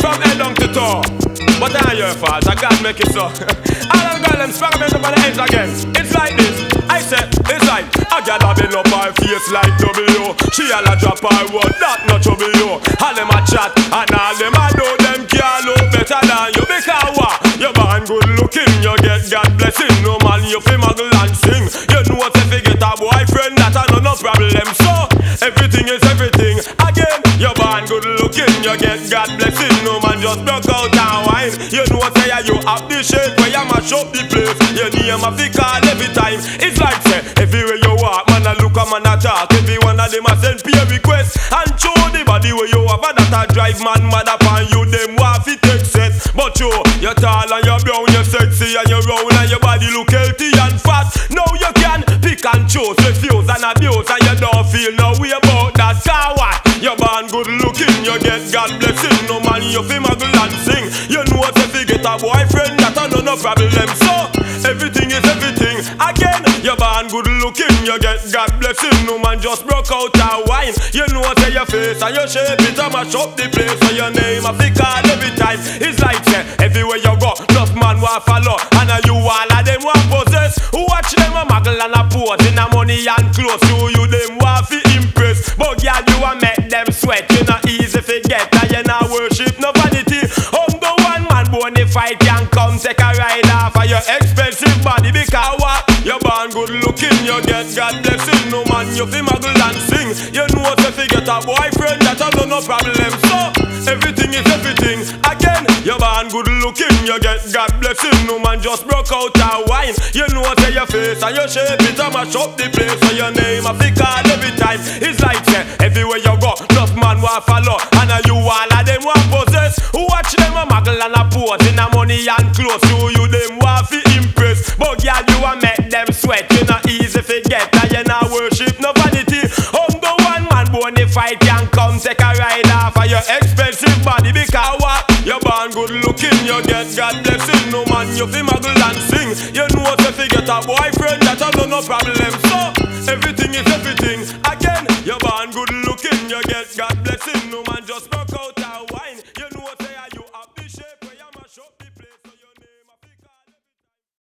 from head down to toe. But that ain't your fault, I can't make it so. All them girls, them experiment up on the ends again. It's like this, I said, it's like I got a bend up her face like W. She all a drop her word, that not trouble you. All them a chat, and all them a do, them can't look better than you. Because what? You're born good looking, you get God blessing. No man, you fi muggle and sing. You know what if you get a boyfriend, that a no problem. So, everything is everything. Again, you're born good looking, you get God blessing. No man just broke out and wine. You know what say you have the shape where you mash up the place. Your name a fi call every time. It's like say, everywhere you walk, man a look a man a talk. Every one of them a send peer request. And show the body where you have, and that a drive man mad upon you. Them want fi take set. But you're tall and you're brown, you're sexy and you're round, and your body look healthy and fat. Now you can pick and choose, refuse and abuse, and you don't feel no way about that. Car what? You're born good looking, you get God blessing. No man, you fi muggle and sing. You know what if you get a boyfriend, that a no problem. So, everything is everything. Again, you're born good looking, you get God blessing. No man just broke out a wine. You know what say your face and your shape, it a mash up the place. So your name a fi call every time. It's like say, everywhere you go, enough man want follow, and you all of them want possess. Watch them a muggle and a pose in a money and clothes. You them want fi impress. But girl, you a make them sweat. You not easy fi get, and you not worship no vanity. The one man boney fight can come take a ride off of your expensive body. Because what? You're born good looking, you get God blessing. No man, you fi muggle and sing. You know what if you get a boyfriend, that a no problem. So, everything is everything. Again, you're born good looking, you get God blessing. No man just broke out a wine. You know what say your face and your shape, it a mash up the place. So your name a fi call every time. It's like say, everywhere you go, enough man want follow, and you all of them want possess. Watch them a muggle and a pose in a money and clothes. You them want fi impress. But girl, you a make them sweat. You not easy fi get, and you not worship no vanity. The one man boney fight can come take a ride off of your expensive body. Because what? You're born good looking, you get God blessing. No man, you fi muggle and sing. You know what if you get a boyfriend, that a no problem. So, everything is everything. Again, you're born good looking, you get God blessing. No man just broke out.